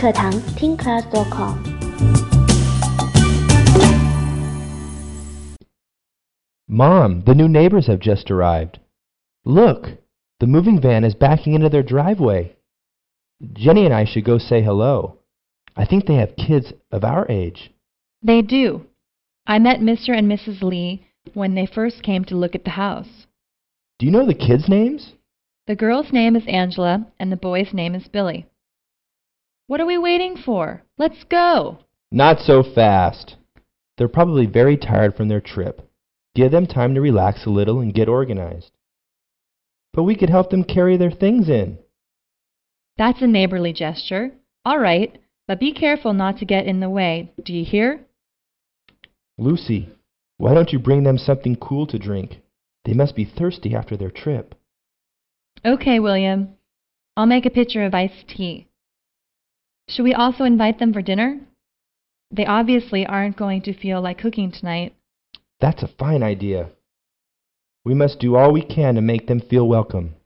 课堂听 class.com。 Mom, the new neighbors have just arrived. Look, the moving van is backing into their driveway. Jenny and I should go say hello. I think they have kids of our age. They do. I met Mr. and Mrs. Lee when they first came to look at the house. Do you know the kids' names? The girl's name is Angela and the boy's name is Billy. What are we waiting for? Let's go! Not so fast. They're probably very tired from their trip. Give them time to relax a little and get organized. But we could help them carry their things in. That's a neighborly gesture. All right, but be careful not to get in the way. Do you hear? Lucy, why don't you bring them something cool to drink? They must be thirsty after their trip. Okay, William. I'll make a pitcher of iced tea. Should we also invite them for dinner? They obviously aren't going to feel like cooking tonight. That's a fine idea. We must do all we can to make them feel welcome.